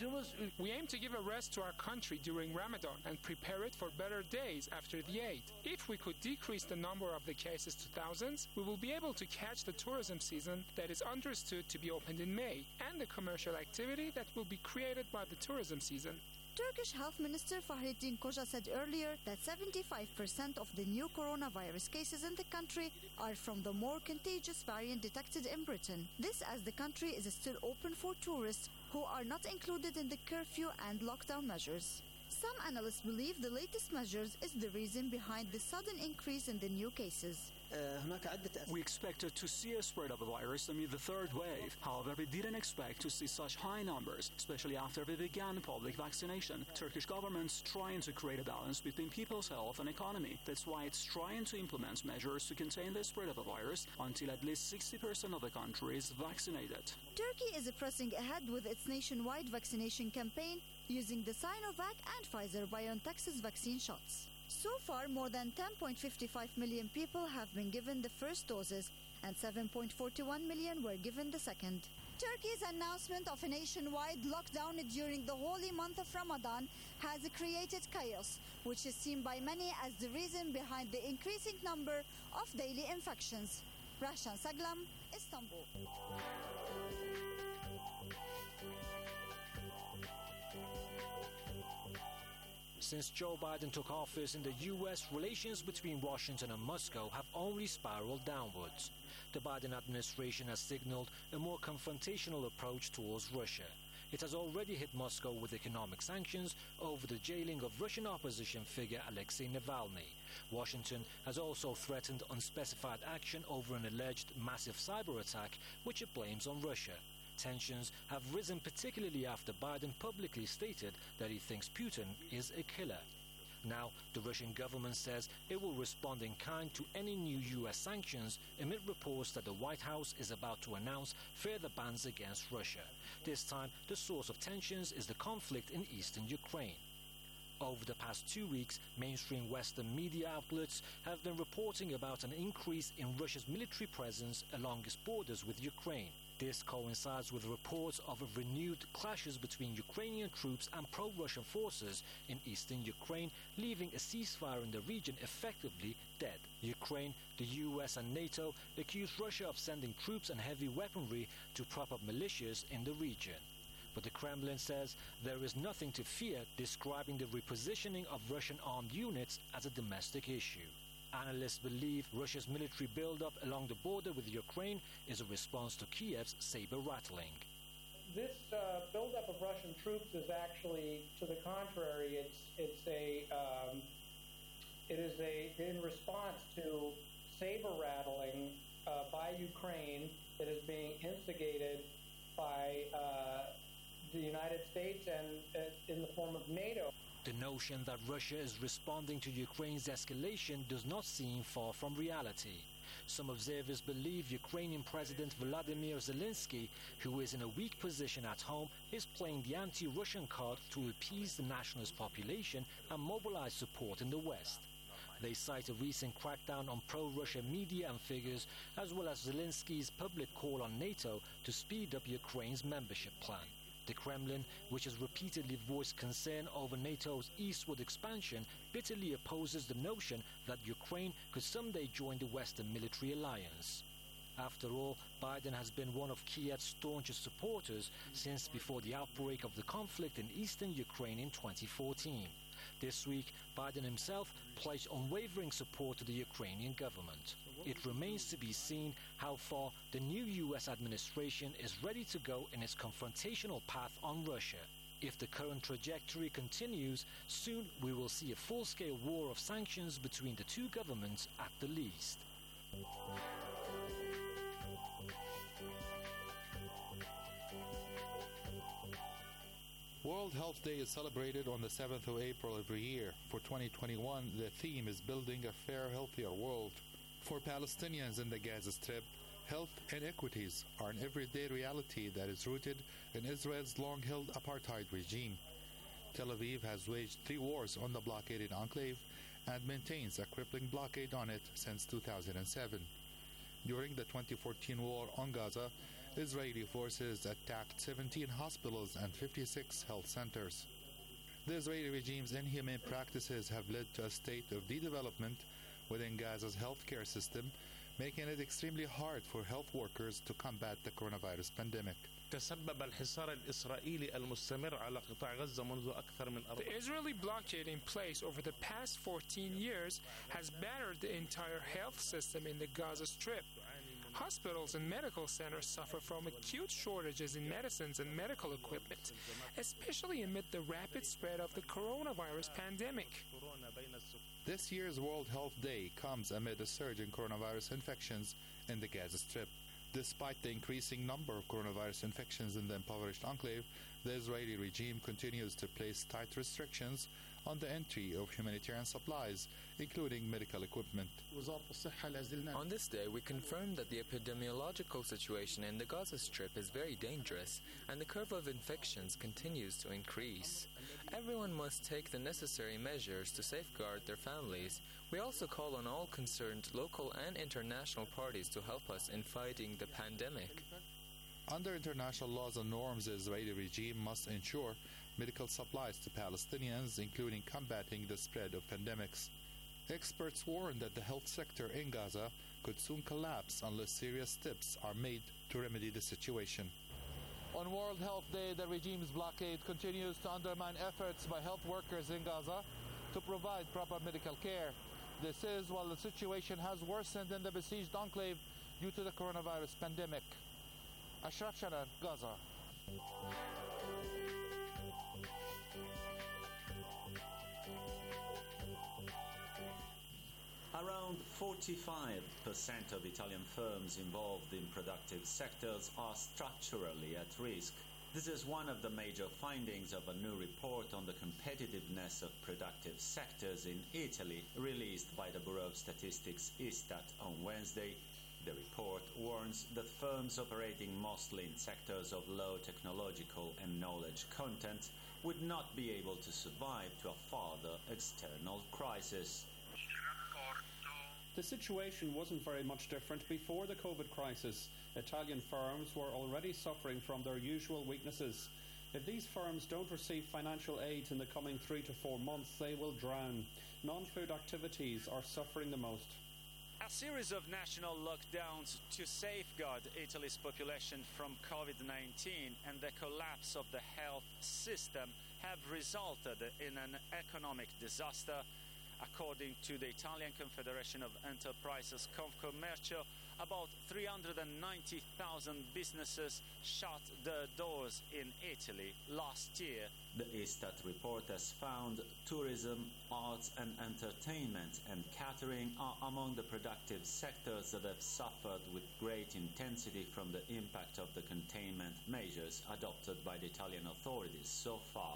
We aim to give a rest to our country during Ramadan and prepare it for better days after the Eid. If we could decrease the number of the cases to thousands, we will be able to catch the tourism season that is understood to be opened in May and the commercial activity that will be created by the tourism season. Turkish Health Minister Fahrettin Koca said earlier that seventy-five percent of the new coronavirus cases in the country are from the more contagious variant detected in Britain. This as the country is still open for tourists who are not included in the curfew and lockdown measures. Some analysts believe the latest measures is the reason behind the sudden increase in the new cases. We expected to see a spread of the virus amid the third wave. However, we didn't expect to see such high numbers, especially after we began public vaccination. Turkish government's trying to create a balance between people's health and economy. That's why it's trying to implement measures to contain the spread of the virus until at least sixty percent of the country is vaccinated. Turkey is pressing ahead with its nationwide vaccination campaign using the Sinovac and Pfizer-BioNTech's vaccine shots. So far, more than ten point five five million people have been given the first doses and seven point four one million were given the second. Turkey's announcement of a nationwide lockdown during the holy month of Ramadan has created chaos, which is seen by many as the reason behind the increasing number of daily infections. Rahshan Saglam, Istanbul. Since Joe Biden took office in the U S, relations between Washington and Moscow have only spiraled downwards. The Biden administration has signaled a more confrontational approach towards Russia. It has already hit Moscow with economic sanctions over the jailing of Russian opposition figure Alexei Navalny. Washington has also threatened unspecified action over an alleged massive cyber attack, which it blames on Russia. Tensions have risen particularly after Biden publicly stated that he thinks Putin is a killer. Now, the Russian government says it will respond in kind to any new U S sanctions amid reports that the White House is about to announce further bans against Russia. This time, the source of tensions is the conflict in eastern Ukraine. Over the past two weeks, mainstream Western media outlets have been reporting about an increase in Russia's military presence along its borders with Ukraine. This coincides with reports of renewed clashes between Ukrainian troops and pro-Russian forces in eastern Ukraine, leaving a ceasefire in the region effectively dead. Ukraine, the U S and NATO accuse Russia of sending troops and heavy weaponry to prop up militias in the region. But the Kremlin says there is nothing to fear, describing the repositioning of Russian armed units as a domestic issue. Analysts believe Russia's military buildup along the border with Ukraine is a response to Kiev's saber-rattling. This uh, buildup of Russian troops is actually, to the contrary, it's it's a um, it is a in response to saber-rattling uh, by Ukraine that is being instigated by uh, the United States and uh, in the form of NATO. The notion that Russia is responding to Ukraine's escalation does not seem far from reality. Some observers believe Ukrainian President Volodymyr Zelensky, who is in a weak position at home, is playing the anti-Russian card to appease the nationalist population and mobilize support in the West. They cite a recent crackdown on pro-Russia media and figures, as well as Zelensky's public call on NATO to speed up Ukraine's membership plan. The Kremlin, which has repeatedly voiced concern over NATO's eastward expansion, bitterly opposes the notion that Ukraine could someday join the Western military alliance. After all, Biden has been one of Kiev's staunchest supporters since before the outbreak of the conflict in eastern Ukraine in twenty fourteen. This week, Biden himself pledged unwavering support to the Ukrainian government. It remains to be seen how far the new U S administration is ready to go in its confrontational path on Russia. If the current trajectory continues, soon we will see a full-scale war of sanctions between the two governments at the least. World Health Day is celebrated on the seventh of April every year. For twenty twenty-one, the theme is Building a Fair, Healthier World. For Palestinians in the Gaza Strip, health inequities are an everyday reality that is rooted in Israel's long-held apartheid regime. Tel Aviv has waged three wars on the blockaded enclave and maintains a crippling blockade on it since two thousand seven. During the twenty fourteen war on Gaza, Israeli forces attacked seventeen hospitals and fifty-six health centers. The Israeli regime's inhumane practices have led to a state of de-development within Gaza's healthcare system, making it extremely hard for health workers to combat the coronavirus pandemic. تسبب الحصار الإسرائيلي المستمر على قطاع غزة منذ أكثر من أربع. The Israeli blockade in place over the past fourteen years has battered the entire health system in the Gaza Strip. Hospitals and medical centers suffer from acute shortages in medicines and medical equipment, especially amid the rapid spread of the coronavirus pandemic. This year's World Health Day comes amid a surge in coronavirus infections in the Gaza Strip. Despite the increasing number of coronavirus infections in the impoverished enclave, the Israeli regime continues to place tight restrictions on the entry of humanitarian supplies, including medical equipment. On this day, we confirm that the epidemiological situation in the Gaza Strip is very dangerous, and the curve of infections continues to increase. Everyone must take the necessary measures to safeguard their families. We also call on all concerned local and international parties to help us in fighting the pandemic. Under international laws and norms, the Israeli regime must ensure medical supplies to Palestinians, including combating the spread of pandemics. Experts warn that the health sector in Gaza could soon collapse unless serious steps are made to remedy the situation. On World Health Day, the regime's blockade continues to undermine efforts by health workers in Gaza to provide proper medical care. This is while the situation has worsened in the besieged enclave due to the coronavirus pandemic. Ashraf Sharan, Gaza. Around forty-five percent of Italian firms involved in productive sectors are structurally at risk. This is one of the major findings of a new report on the competitiveness of productive sectors in Italy, released by the Bureau of Statistics Istat on Wednesday. The report warns that firms operating mostly in sectors of low technological and knowledge content would not be able to survive to a further external crisis. The situation wasn't very much different before the COVID crisis. Italian firms were already suffering from their usual weaknesses. If these firms don't receive financial aid in the coming three to four months, they will drown. Non-food activities are suffering the most. A series of national lockdowns to safeguard Italy's population from COVID nineteen and the collapse of the health system have resulted in an economic disaster. According to the Italian Confederation of Enterprises Confcommercio, About three hundred ninety thousand businesses shut their doors in Italy last year. The Istat report has found tourism, arts and entertainment and catering are among the productive sectors that have suffered with great intensity from the impact of the containment measures adopted by the Italian authorities so far.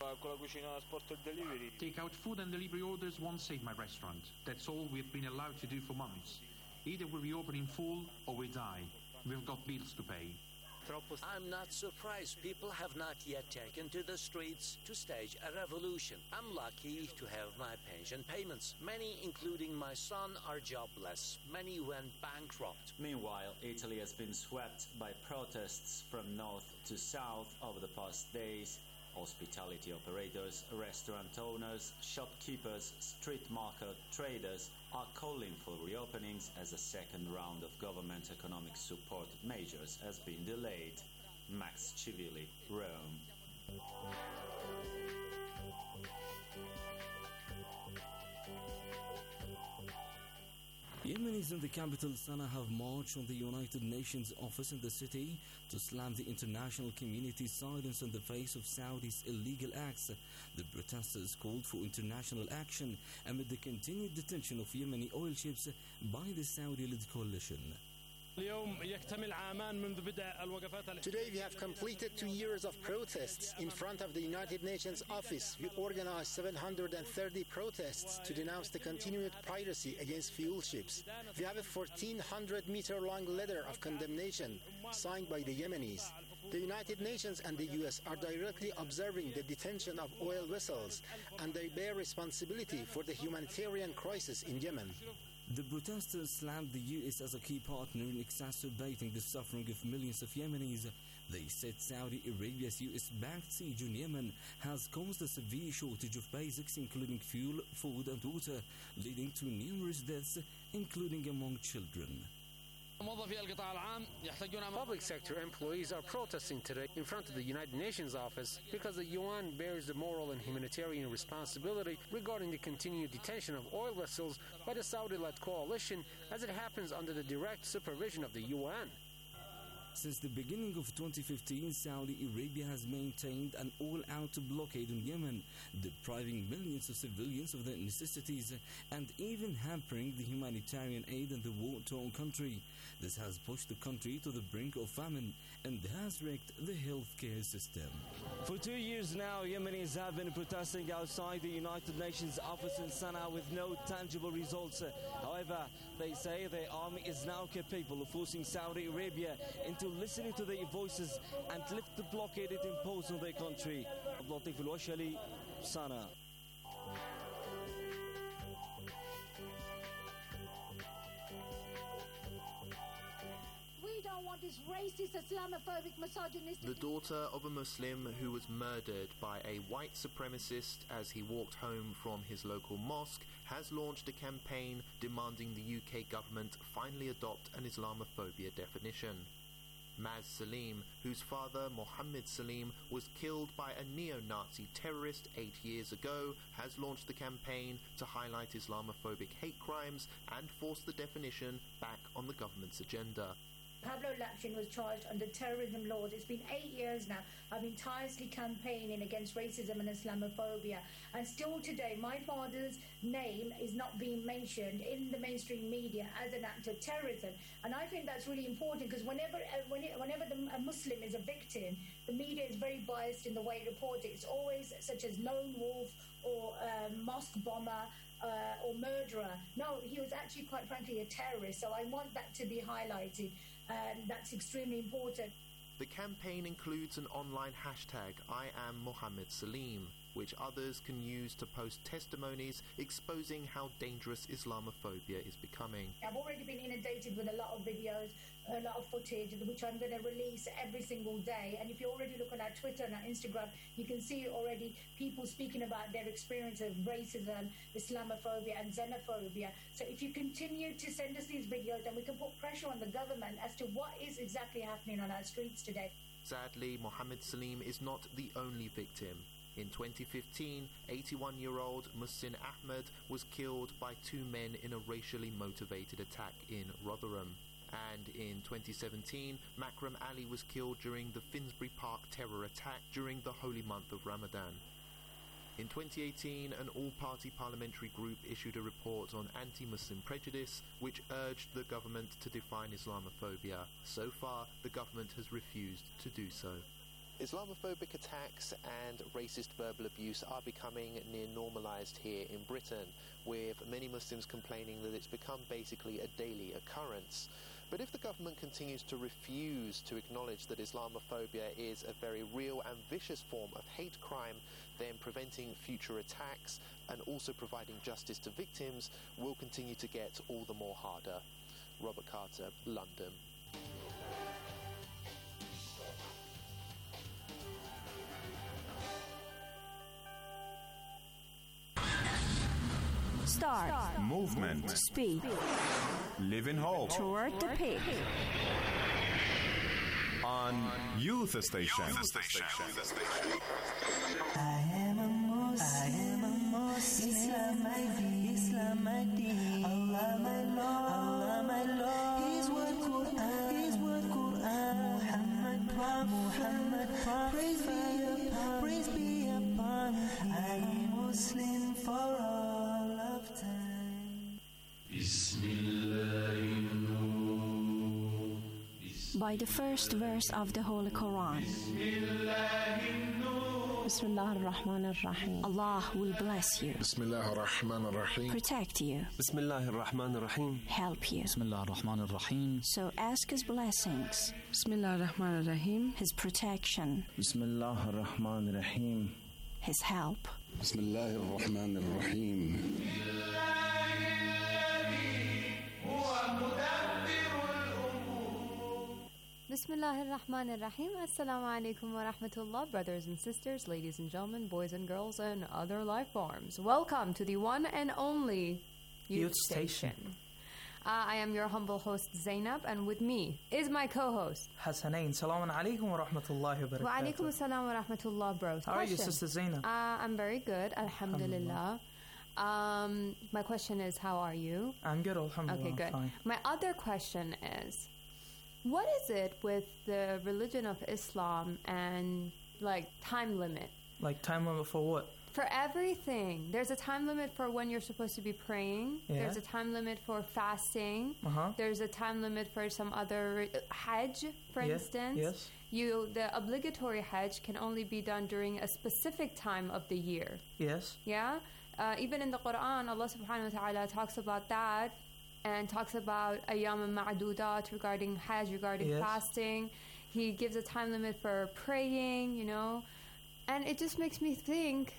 Take-out food and delivery orders won't save my restaurant. That's all we've been allowed to do for months. Either we reopen in full or we die. We've got bills to pay. I'm not surprised people have not yet taken to the streets to stage a revolution. I'm lucky to have my pension payments. Many, including my son, are jobless. Many went bankrupt. Meanwhile, Italy has been swept by protests from north to south over the past days. Hospitality operators, restaurant owners, shopkeepers, street market traders are calling for reopenings as a second round of government economic support measures has been delayed. Max Civilli, Rome. Yemenis in the capital Sana'a have marched on the United Nations office in the city to slam the international community's silence in the face of Saudi's illegal acts. The protesters called for international action amid the continued detention of Yemeni oil ships by the Saudi-led coalition. Today we have completed two years of protests in front of the United Nations office. We organized seven hundred thirty protests to denounce the continued piracy against fuel ships. We have a fourteen hundred meter long letter of condemnation signed by the Yemenis. The United Nations and the U S are directly observing the detention of oil vessels, and they bear responsibility for the humanitarian crisis in Yemen. The protesters slammed the U S as a key partner in exacerbating the suffering of millions of Yemenis. They said Saudi Arabia's U S-backed siege in Yemen has caused a severe shortage of basics including fuel, food and water, leading to numerous deaths, including among children. Public sector employees are protesting today in front of the United Nations office because the U N bears the moral and humanitarian responsibility regarding the continued detention of oil vessels by the Saudi-led coalition, as it happens under the direct supervision of the U N. Since the beginning of twenty fifteen, Saudi Arabia has maintained an all-out blockade on Yemen, depriving millions of civilians of their necessities and even hampering the humanitarian aid in the war-torn country. This has pushed the country to the brink of famine and has wrecked the healthcare system. For two years now, Yemenis have been protesting outside the United Nations office in Sana'a with no tangible results. However, they say their army is now capable of forcing Saudi Arabia into listening to their voices and lift the blockade it imposed on their country. Abdulatif Al-Washali, Sana'a. This racist, Islamophobic, misogynistic... The daughter of a Muslim who was murdered by a white supremacist as he walked home from his local mosque has launched a campaign demanding the U K government finally adopt an Islamophobia definition. Maz Salim, whose father, Mohammed Salim, was killed by a neo-Nazi terrorist eight years ago, has launched the campaign to highlight Islamophobic hate crimes and force the definition back on the government's agenda. Pablo Lapchin was charged under terrorism laws. It's been eight years now. I've been tirelessly campaigning against racism and Islamophobia. And still today, my father's name is not being mentioned in the mainstream media as an act of terrorism. And I think that's really important because whenever uh, when it, whenever the, a Muslim is a victim, the media is very biased in the way it reports it. It's always such as lone wolf or uh, mosque bomber, Uh, or murderer. No, he was actually, quite frankly, a terrorist. So I want that to be highlighted, and that's extremely important. The campaign includes an online hashtag, I am Mohammed Salim, which others can use to post testimonies exposing how dangerous Islamophobia is becoming. I've already been inundated with a lot of videos, a lot of footage, which I'm going to release every single day. And if you already look on our Twitter and our Instagram, you can see already people speaking about their experience of racism, Islamophobia and xenophobia. So if you continue to send us these videos, then we can put pressure on the government as to what is exactly happening on our streets today. Sadly, Mohammed Salim is not the only victim. In twenty fifteen, eighty-one-year-old Muhsin Ahmed was killed by two men in a racially motivated attack in Rotherham. And in twenty seventeen, Makram Ali was killed during the Finsbury Park terror attack during the holy month of Ramadan. In twenty eighteen, an all-party parliamentary group issued a report on anti-Muslim prejudice, which urged the government to define Islamophobia. So far, the government has refused to do so. Islamophobic attacks and racist verbal abuse are becoming near normalised here in Britain, with many Muslims complaining that it's become basically a daily occurrence. But if the government continues to refuse to acknowledge that Islamophobia is a very real and vicious form of hate crime, then preventing future attacks and also providing justice to victims will continue to get all the more harder. Robert Carter, London. Start. Start. Movement. Speak. Live in hope. Toward the peak. On Youth Station. Youth Station. I am a Muslim. I am a Muslim. Islam my deen. Islam my deen. Allah my Lord. Allah my Lord. His word Quran. His word Quran. Muhammad Prophet. Muhammad Prophet. Praise be upon. Praise be upon. I am Muslim for all of time. Bismillah. By the first verse of the Holy Quran. Bismillah ar-Rahman ar-Rahim. Allah will bless you. Bismillah ar-Rahman ar-Rahim. Protect you. Bismillah ar-Rahman ar-Rahim. Help you. Bismillah ar-Rahman ar-Rahim. So ask His blessings. Bismillah ar-Rahman ar-Rahim. His protection. Bismillah ar-Rahman ar-Rahim. His help. Bismillah ar-Rahman ar-Rahim. Bismillahir Rahmanir Rahim. Assalamu alaikum wa rahmatullah, brothers and sisters, ladies and gentlemen, boys and girls, and other life forms. Welcome to the one and only Youth, Youth Station. Station. Uh, I am your humble host Zainab, and with me is my co-host Hasanain. Assalamu alaikum wa rahmatullahi wa barakatuh. Wa alaikum assalam wa rahmatullah, bros. How question. Are you, Sister Zainab? Uh, I'm very good, alhamdulillah. Um, my question is, how are you? I'm good, alhamdulillah. Okay, good. Fine. My other question is, what is it with the religion of Islam and, like, time limit? Like, time limit for what? For everything. There's a time limit for when you're supposed to be praying. Yeah. There's a time limit for fasting. Uh-huh. There's a time limit for some other... Uh, Hajj, for yeah. instance. Yes. You, the obligatory Hajj can only be done during a specific time of the year. Yes. Yeah? Uh, even in the Quran, Allah subhanahu wa ta'ala talks about that. And talks about ayyam ma'dudat regarding hajj, regarding yes. fasting. He gives a time limit for praying, you know. And it just makes me think,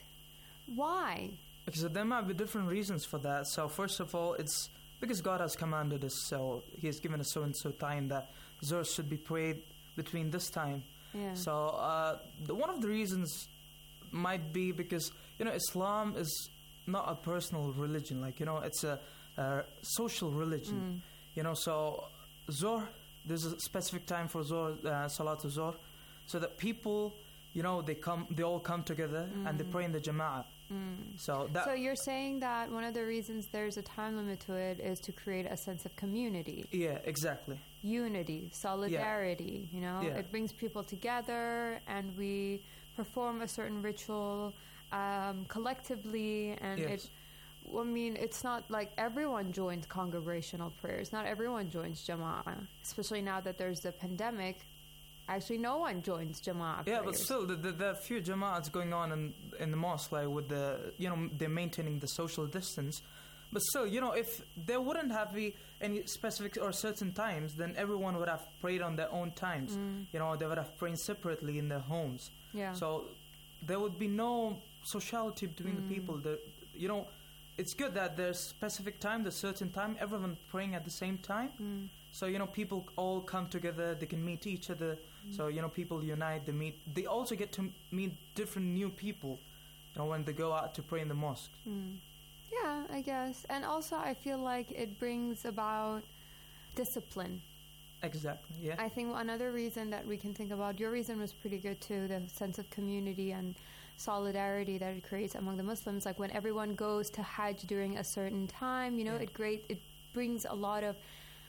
why? Because there might be different reasons for that. So first of all, it's because God has commanded us. So He has given us so-and-so time that Zuhr should be prayed between this time. Yeah. So uh, the, one of the reasons might be because, you know, Islam is not a personal religion. Like, you know, it's a... Uh, social religion, mm. you know, so Zuhr, there's a specific time for Zuhr, uh, Salatul Zuhr, so that people, you know, they come, they all come together mm. and they pray in the Jama'ah. Mm. So that. So you're saying that one of the reasons there's a time limit to it is to create a sense of community. Yeah, exactly. Unity, solidarity, yeah. you know, yeah. it brings people together and we perform a certain ritual um, collectively, and yes. it. I mean, it's not like everyone joins congregational prayers. Not everyone joins Jama'ah, especially now that there's the pandemic. Actually, no one joins Jama'ah Yeah, prayers. but still, the, the, there are few Jama'ahs going on in, in the mosque, like with the, you know, they're maintaining the social distance. But still, you know, if there wouldn't have be any specific or certain times, then everyone would have prayed on their own times. Mm. You know, they would have prayed separately in their homes. Yeah. So there would be no sociality between mm. the people. The, you know, it's good that there's specific time, there's certain time, everyone praying at the same time. Mm. So, you know, people all come together, they can meet each other. Mm. So, you know, people unite, they meet. They also get to meet different new people, you know, when they go out to pray in the mosque. Mm. Yeah, I guess. And also I feel like it brings about discipline. Exactly, yeah. I think another reason that we can think about, your reason was pretty good too, the sense of community and solidarity that it creates among the Muslims. Like when everyone goes to Hajj during a certain time, you know, yeah. it great it brings a lot of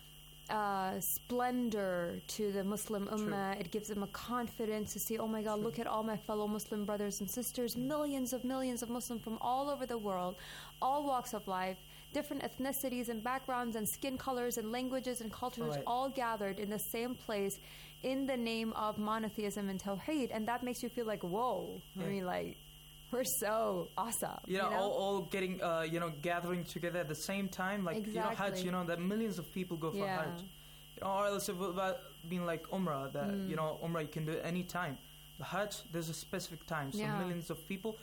uh, splendor to the Muslim Ummah. True. It gives them a confidence to see, oh my God, True. Look at all my fellow Muslim brothers and sisters, millions of millions of Muslims from all over the world, all walks of life, different ethnicities and backgrounds and skin colors and languages and cultures, right. all gathered in the same place in the name of monotheism and Tawheed. And that makes you feel like, whoa, yeah. I mean, like, we're so awesome. You know, you know? All, all getting, uh, you know, gathering together at the same time. Like, exactly. you know, Hajj, you know, that millions of people go for yeah. Hajj. You know, or else it would have been like Umrah, that, mm. you know, Umrah you can do it any time. The Hajj, there's a specific time. So yeah. millions of people